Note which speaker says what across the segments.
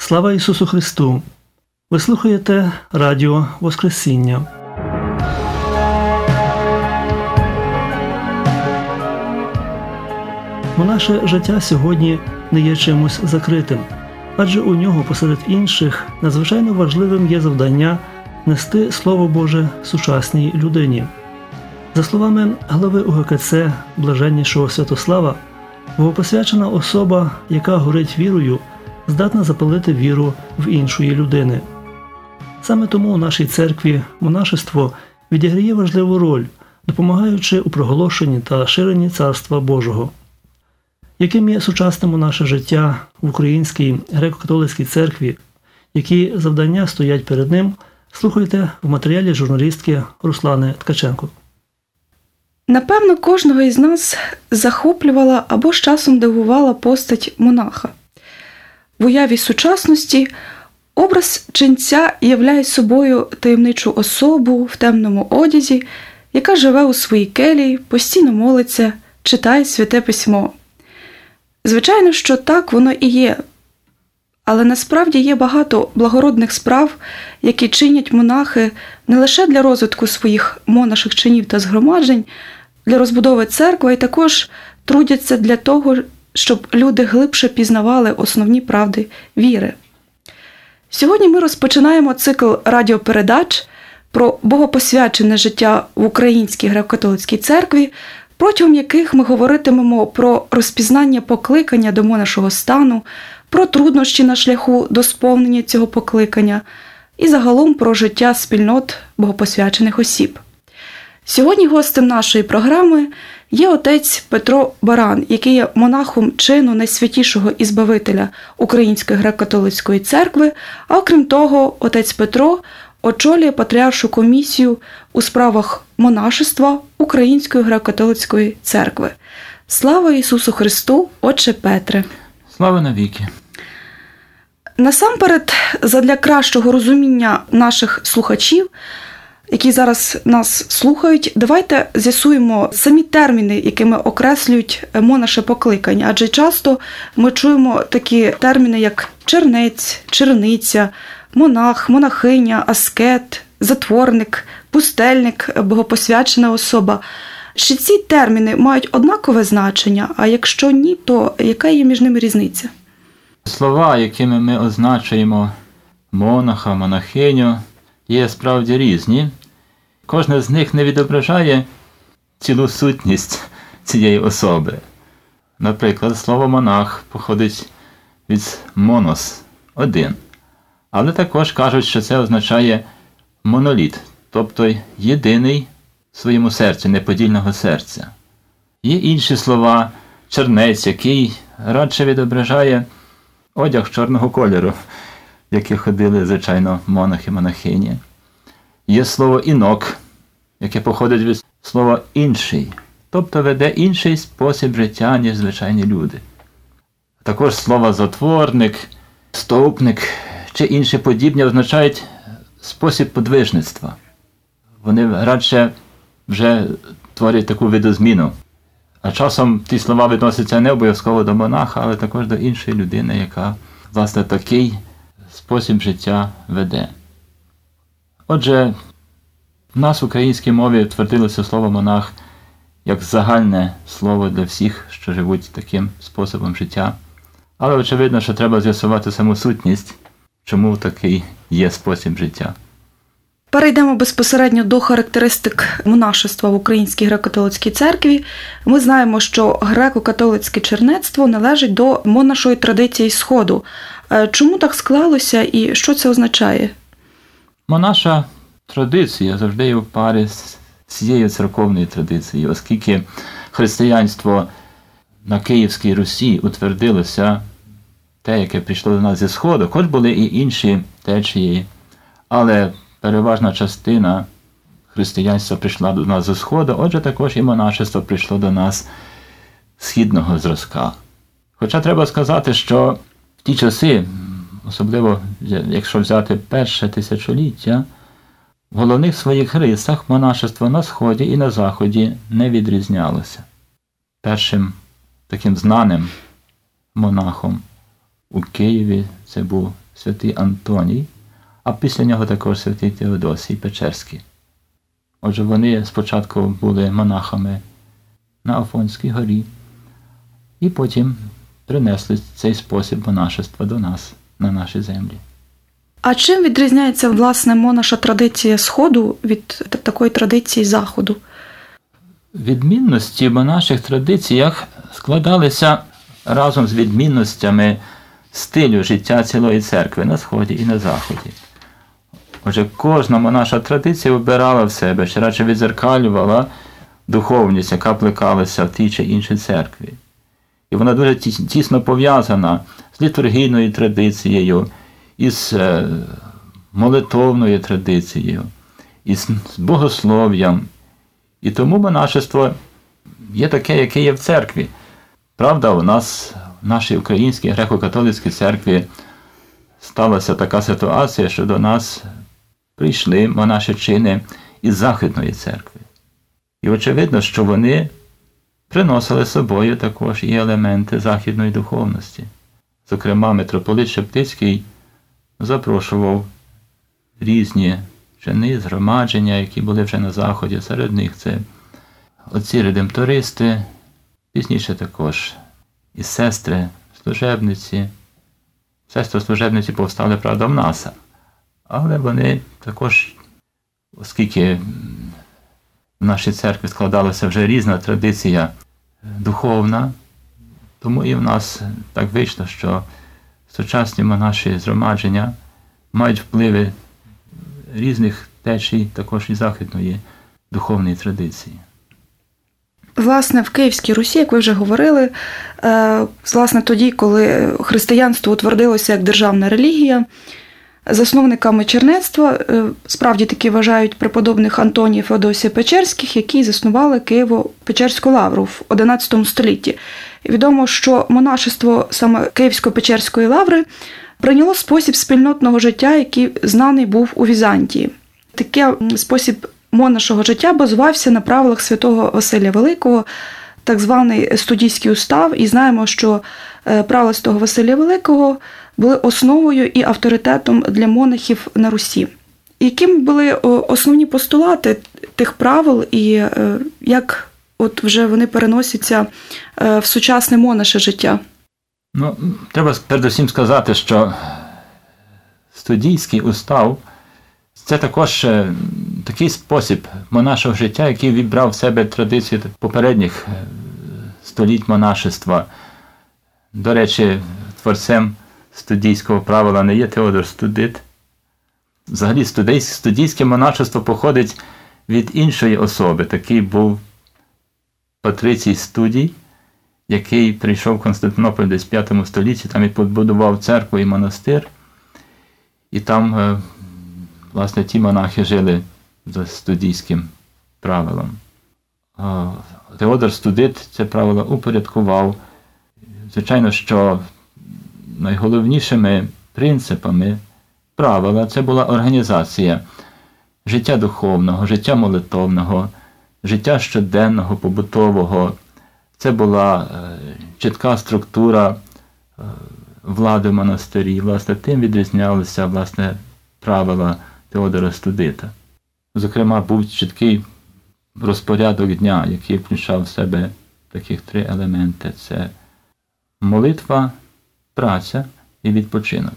Speaker 1: Слава Ісусу Христу! Ви слухаєте Радіо Воскресіння. Наше життя сьогодні не є чимось закритим, адже у нього посеред інших надзвичайно важливим є завдання нести Слово Боже сучасній людині. За словами глави УГКЦ Блаженнішого Святослава, богопосвячена особа, яка горить вірою, здатна запалити віру в іншої людини. Саме тому у нашій церкві монашество відіграє важливу роль, допомагаючи у проголошенні та ширенні Царства Божого. Яким є сучасним наше життя в Українській греко-католицькій церкві, які завдання стоять перед ним, слухайте в матеріалі журналістки Руслани Ткаченко.
Speaker 2: Напевно, кожного із нас захоплювала або з часом дивувала постать монаха. В уяві сучасності образ ченця являє собою таємничу особу в темному одязі, яка живе у своїй келії, постійно молиться, читає Святе Письмо. Звичайно, що так воно і є. Але насправді є багато благородних справ, які чинять монахи не лише для розвитку своїх монаших чинів та згромаджень, для розбудови церкви, а й також трудяться для того, щоб люди глибше пізнавали основні правди віри. Сьогодні ми розпочинаємо цикл радіопередач про богопосвячене життя в Українській греко-католицькій церкві, протягом яких ми говоритимемо про розпізнання покликання до монашого стану, про труднощі на шляху до сповнення цього покликання і загалом про життя спільнот богопосвячених осіб. Сьогодні гостем нашої програми є отець Петро Баран, який є монахом чину найсвятішого Ізбавителя Української греко-католицької церкви, а окрім того, отець Петро очолює Патріаршу комісію у справах монашества Української греко-католицької церкви. Слава Ісусу Христу, отче Петре!
Speaker 3: Слава навіки!
Speaker 2: Насамперед, задля кращого розуміння наших слухачів, які зараз нас слухають, давайте з'ясуємо самі терміни, якими окреслюють монаше покликання. Адже часто ми чуємо такі терміни, як чернець, черниця, монах, монахиня, аскет, затворник, пустельник, богопосвячена особа. Чи ці терміни мають однакове значення, а якщо ні, то яка є між ними різниця?
Speaker 3: Слова, якими ми означуємо монаха, монахиню, є справді різні. Кожне з них не відображає цілу сутність цієї особи. Наприклад, слово монах походить від монос – один. Але також кажуть, що це означає моноліт, тобто єдиний в своєму серці, неподільного серця. Є інші слова, чернець, який радше відображає одяг чорного кольору, в який ходили, звичайно, монахи-монахині. Є слово інок, яке походить від слова інший, тобто веде інший спосіб життя, ніж звичайні люди. Також слова затворник, стовпник чи інші подібні означають спосіб подвижництва. Вони радше вже творять таку видозміну. А часом ті слова відносяться не обов'язково до монаха, але також до іншої людини, яка, власне, такий спосіб життя веде. Отже, в нас в українській мові втвердилося слово монах як загальне слово для всіх, що живуть таким способом життя. Але очевидно, що треба з'ясувати саму сутність, чому такий є спосіб життя.
Speaker 2: Перейдемо безпосередньо до характеристик монашества в Українській греко-католицькій церкві. Ми знаємо, що греко-католицьке чернецтво належить до монашої традиції Сходу. Чому так склалося і що це означає?
Speaker 3: Монаша традиція завжди є в парі з цією церковною традицією, оскільки християнство на Київській Русі утвердилося, те, яке прийшло до нас зі Сходу, хоч були і інші течії, але переважна частина християнства прийшла до нас зі Сходу, отже також і монашество прийшло до нас східного зразка. Хоча треба сказати, що в ті часи, особливо якщо взяти перше тисячоліття, в головних своїх рисах монашество на Сході і на Заході не відрізнялося. Першим таким знаним монахом у Києві це був святий Антоній, а після нього також святий Теодосій Печерський. Отже, вони спочатку були монахами на Афонській горі, і потім принесли цей спосіб монашества до нас, на наші землі.
Speaker 2: А чим відрізняється, власне, монаша традиція Сходу від такої традиції Заходу?
Speaker 3: Відмінності в монаших традиціях складалися разом з відмінностями стилю життя цілої церкви на Сході і на Заході. Отже, кожна монаша традиція вибирала в себе, чи радше відзеркалювала духовність, яка плекалася в тій чи іншій церкві. І вона дуже тісно пов'язана з літургійною традицією, із молитовною традицією, із богослов'ям. І тому монашество є таке, яке є в церкві. Правда, у нас, в нашій українській греко-католицькій церкві, сталася така ситуація, що до нас прийшли монашечини із Західної церкви. І очевидно, що вони приносили з собою також і елементи західної духовності. Зокрема, митрополит Шептицький запрошував різні чини, згромадження, які були вже на Заході. Серед них це отці-редемтористи, пізніше також і сестри служебниці. Сестри служебниці повстали, правда, в нас. Але вони також, оскільки в нашій церкві складалася вже різна традиція духовна, тому і в нас так вийшло, що сучасні монаші згромадження мають впливи різних течій, також і західної духовної традиції.
Speaker 2: Власне, в Київській Русі, як ви вже говорили, власне, тоді, коли християнство утвердилося як державна релігія, засновниками чернецтва справді таки вважають преподобних Антонія і Феодосія Печерських, які заснували Києво-Печерську лавру в XI столітті. Відомо, що монашество саме Київсько-Печерської лаври прийняло спосіб спільнотного життя, який знаний був у Візантії. Такий спосіб монашого життя базувався на правилах святого Василія Великого, так званий студійський устав, і знаємо, що правила святого Василія Великого були основою і авторитетом для монахів на Русі. Якими були основні постулати тих правил і як от вже вони переносяться в сучасне монаше життя?
Speaker 3: Треба передусім сказати, що студійський устав – це також такий спосіб монашого життя, який вібрав в себе традиції попередніх століть монашества. До речі, творцем студійського правила не є Теодор Студит. Взагалі, студійське монашество походить від іншої особи. Такий був Патрицій Студій, який прийшов в Константинополь десь в 5 столітті, там і побудував церкву і монастир. І там, власне, ті монахи жили за студійським правилом. Теодор Студит це правило упорядкував. Звичайно, що найголовнішими принципами правила це була організація життя духовного, життя молитовного, життя щоденного, побутового. Це була чітка структура влади монастирів. Власне, тим відрізнялися, власне, правила Теодора Студита. Зокрема, був чіткий розпорядок дня, який включав в себе таких 3 елементи. Це молитва, праця і відпочинок.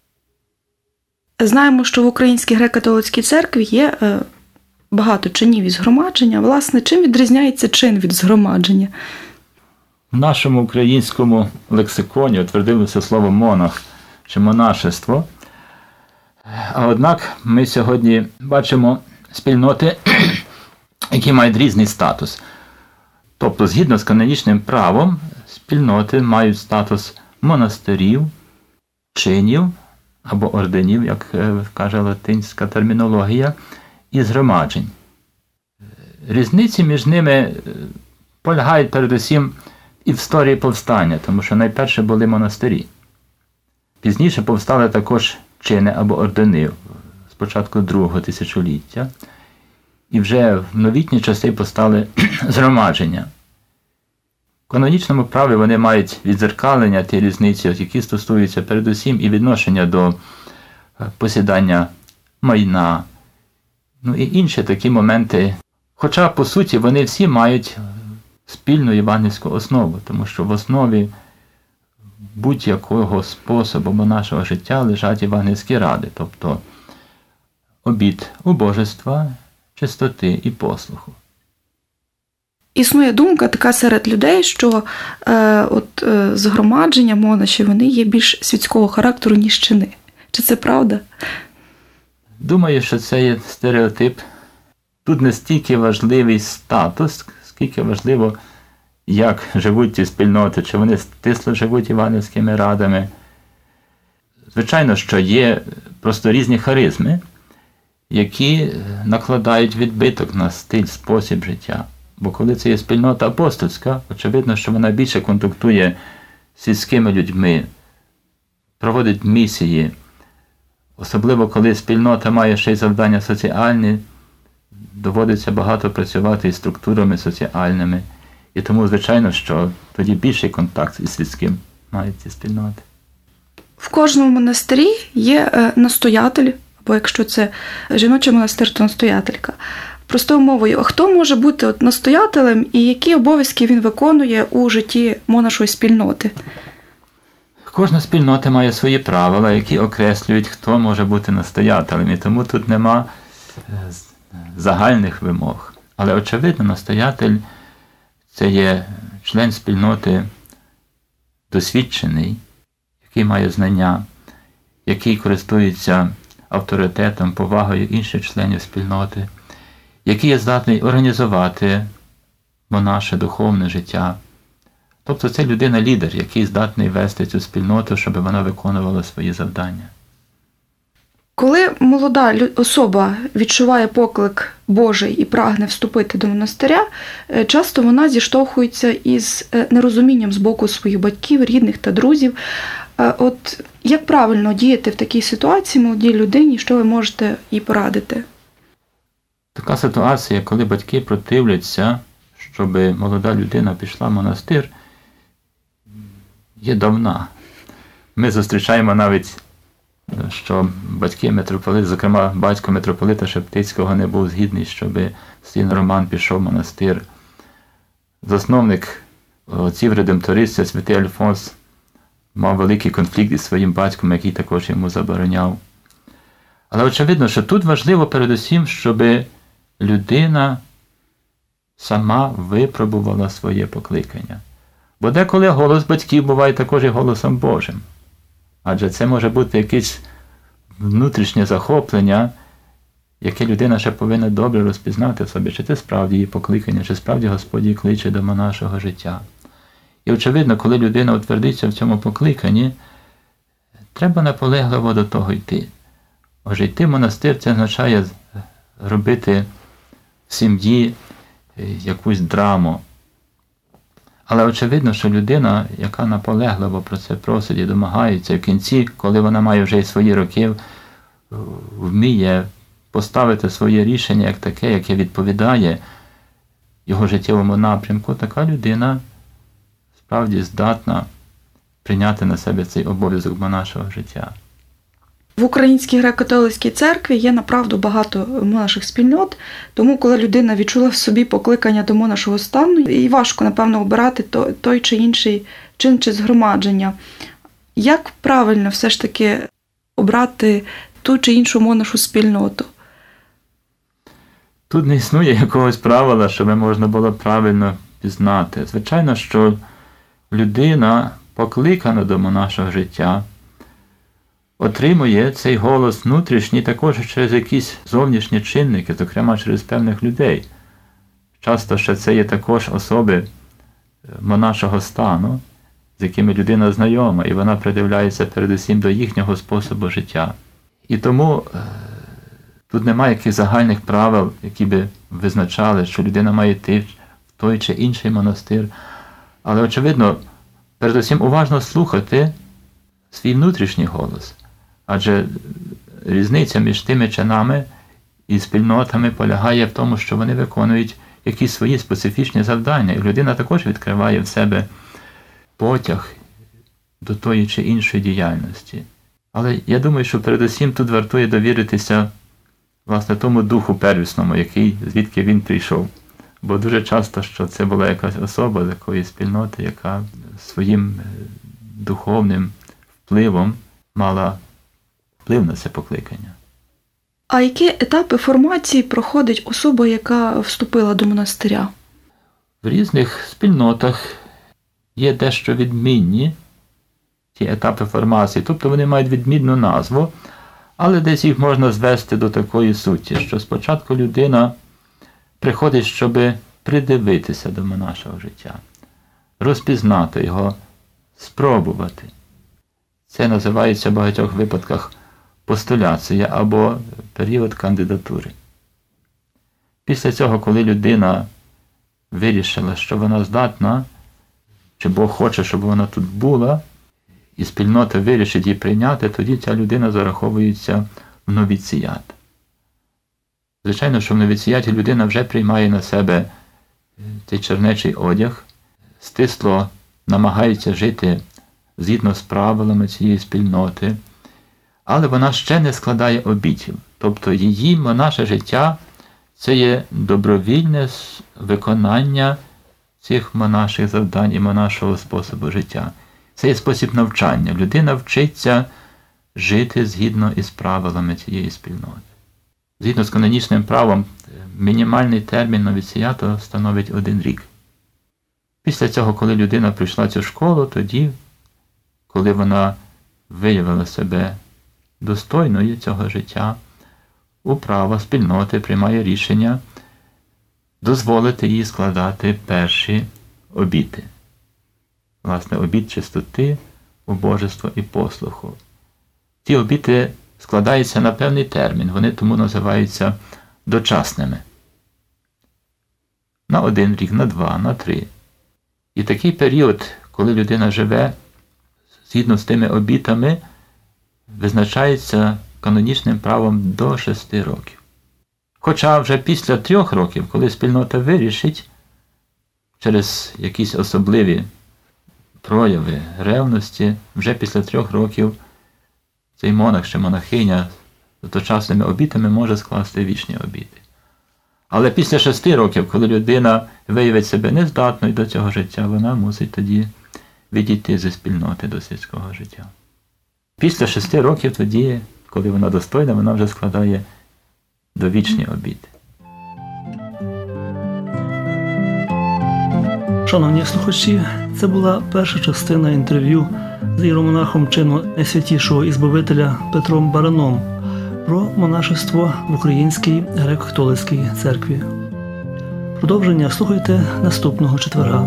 Speaker 2: Знаємо, що в Українській греко-католицькій церкві є багато чинів із згромадження. Власне, чим відрізняється чин від згромадження?
Speaker 3: В нашому українському лексиконі утвердилося слово монах чи монашество. А однак ми сьогодні бачимо спільноти, які мають різний статус. Тобто, згідно з канонічним правом, спільноти мають статус монастирів, чинів або орденів, як каже латинська термінологія, і згромаджень. Різниці між ними полягають передусім і в історії повстання, тому що найперше були монастирі. Пізніше повстали також чини або ордени, спочатку 2-го тисячоліття. І вже в новітні часи повстали згромадження. В канонічному праві вони мають віддзеркалення ті різниці, які стосуються передусім і відношення до посідання майна, і інші такі моменти. Хоча, по суті, вони всі мають спільну євангельську основу, тому що в основі будь-якого способу нашого життя лежать євангельські ради, тобто обід убожества, чистоти і послуху.
Speaker 2: Існує думка така серед людей, що згромадження монашів, вони є більш світського характеру, ніж чини. Чи це правда?
Speaker 3: Думаю, що це є стереотип. Тут не стільки важливий статус, скільки важливо, як живуть ті спільноти, чи вони стисло живуть євангельськими радами. Звичайно, що є просто різні харизми, які накладають відбиток на стиль, спосіб життя. Бо коли це є спільнота апостольська, очевидно, що вона більше контактує з сільськими людьми, проводить місії. Особливо, коли спільнота має ще й завдання соціальні, доводиться багато працювати із структурами соціальними. І тому, звичайно, що тоді більший контакт із світським мають ці спільноти.
Speaker 2: В кожному монастирі є настоятель, або якщо це жіночий монастир, то настоятелька. Простою мовою, хто може бути настоятелем і які обов'язки він виконує у житті монашої спільноти?
Speaker 3: Кожна спільнота має свої правила, які окреслюють, хто може бути настоятелем. І тому тут нема загальних вимог. Але, очевидно, настоятель – це є член спільноти досвідчений, який має знання, який користується авторитетом, повагою інших членів спільноти, який є здатний організувати наше духовне життя. Тобто це людина-лідер, який здатний вести цю спільноту, щоб вона виконувала свої завдання.
Speaker 2: Коли молода особа відчуває поклик Божий і прагне вступити до монастиря, часто вона зіштовхується із нерозумінням з боку своїх батьків, рідних та друзів. От як правильно діяти в такій ситуації молодій людині, що ви можете їй порадити?
Speaker 3: Така ситуація, коли батьки противляться, щоб молода людина пішла в монастир, є давна. Ми зустрічаємо навіть, що батьки митрополита, зокрема батько митрополита Шептицького, не був згідний, щоб син Роман пішов в монастир. Засновник отців редемтористів, святий Альфонс, мав великий конфлікт із своїм батьком, який також йому забороняв. Але очевидно, що тут важливо передусім, щоб людина сама випробувала своє покликання. Бо деколи голос батьків буває також і голосом Божим. Адже це може бути якесь внутрішнє захоплення, яке людина ще повинна добре розпізнати в собі, чи це справді її покликання, чи справді Господь її кличе до монашого життя. І очевидно, коли людина утвердиться в цьому покликанні, треба наполегливо до того йти. Отже, йти в монастир – це означає робити в сім'ї якусь драму. Але очевидно, що людина, яка наполегливо про це просить і домагається, в кінці, коли вона має вже й свої роки, вміє поставити своє рішення як таке, яке відповідає його життєвому напрямку, така людина справді здатна прийняти на себе цей обов'язок монашого життя.
Speaker 2: В Українській греко-католицькій церкві є направду багато монаших спільнот, тому коли людина відчула в собі покликання до монашого стану, їй важко, напевно, обирати той чи інший чин чи згромадження. Як правильно все ж таки обрати ту чи іншу монашу спільноту?
Speaker 3: Тут не існує якогось правила, щоб можна було правильно пізнати. Звичайно, що людина, покликана до монашого життя, отримує цей голос внутрішній також через якісь зовнішні чинники, зокрема через певних людей. Часто ще це є також особи монашого стану, з якими людина знайома, і вона придивляється передусім до їхнього способу життя. І тому тут немає якихось загальних правил, які би визначали, що людина має йти в той чи інший монастир. Але, очевидно, передусім уважно слухати свій внутрішній голос. Адже різниця між тими чинами, із спільнотами полягає в тому, що вони виконують якісь свої специфічні завдання. І людина також відкриває в себе потяг до тої чи іншої діяльності. Але я думаю, що передусім тут вартує довіритися власне тому духу первісному, звідки він прийшов. Бо дуже часто, що це була якась особа з якоїсь спільноти, яка своїм духовним впливом мала вплив на це покликання.
Speaker 2: А які етапи формації проходить особа, яка вступила до монастиря?
Speaker 3: В різних спільнотах є дещо відмінні ті етапи формації, тобто вони мають відмінну назву, але десь їх можна звести до такої суті, що спочатку людина приходить, щоб придивитися до монашого життя, розпізнати його, спробувати. Це називається в багатьох випадках постуляція або період кандидатури. Після цього, коли людина вирішила, що вона здатна, чи Бог хоче, щоб вона тут була, і спільнота вирішить її прийняти, тоді ця людина зараховується в новіціят. Звичайно, що в новіціяті людина вже приймає на себе цей чернечий одяг, стисло намагається жити згідно з правилами цієї спільноти, але вона ще не складає обітів. Тобто її монаше життя – це є добровільне виконання цих монаших завдань і монашого способу життя. Це є спосіб навчання. Людина вчиться жити згідно із правилами цієї спільноти. Згідно з канонічним правом, мінімальний термін новіціату становить 1 рік. Після цього, коли людина прийшла в цю школу, тоді, коли вона виявила себе достойною цього життя, управа спільноти приймає рішення дозволити їй складати перші обіти. Власне, обіт чистоти, убожества і послуху. Ці обіти складаються на певний термін, вони тому називаються дочасними. На 1 рік, на 2, на 3. І такий період, коли людина живе згідно з тими обітами, визначається канонічним правом до 6 років. Хоча вже після 3 років, коли спільнота вирішить через якісь особливі прояви ревності, вже після 3 років цей монах чи монахиня з дочасними обітами може скласти вічні обіти. Але після 6 років, коли людина виявить себе нездатною до цього життя, вона мусить тоді відійти зі спільноти до світського життя. Після 6 років тоді, коли вона достойна, вона вже складає довічні обіти.
Speaker 1: Шановні слухачі, це була перша частина інтерв'ю з іеромонахом чину Найсвятішого Ізбавителя Петром Бараном про монашество в Українській греко-католицькій церкві. Продовження слухайте наступного четверга.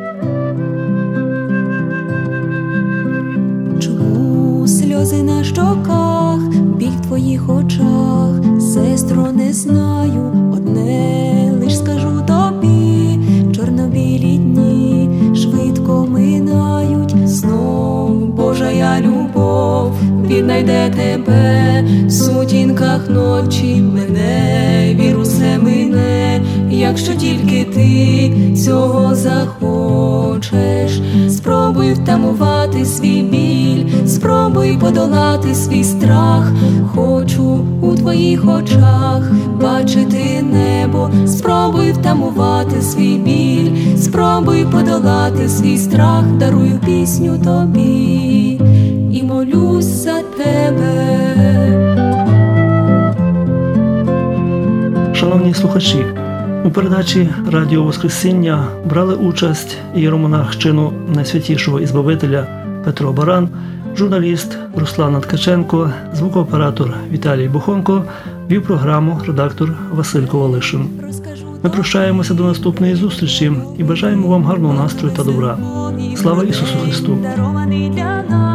Speaker 4: Чому сльози на щоках, біль в твоїх очах? Сестро, не знаю, одне лиш скажу тобі. Чорно-білі дні швидко минають, знов Божая любов віднайде тебе. В сутінках ночі мене, вірусе мине, якщо тільки ти цього захочеш. Спробуй втамувати свій біль, спробуй подолати свій страх. Хочу у твоїх очах бачити небо. Спробуй втамувати свій біль, спробуй подолати свій страх. Дарую пісню тобі і молюсь за тебе.
Speaker 1: Шановні слухачі, у передачі «Радіо Воскресіння» брали участь іеромонах чину Найсвятішого Ізбавителя Петро Баран, журналіст Руслан Ткаченко, звукооператор Віталій Бухонко, вів програму редактор Василь Ковалишин. Ми прощаємося до наступної зустрічі і бажаємо вам гарного настрою та добра. Слава Ісусу Христу!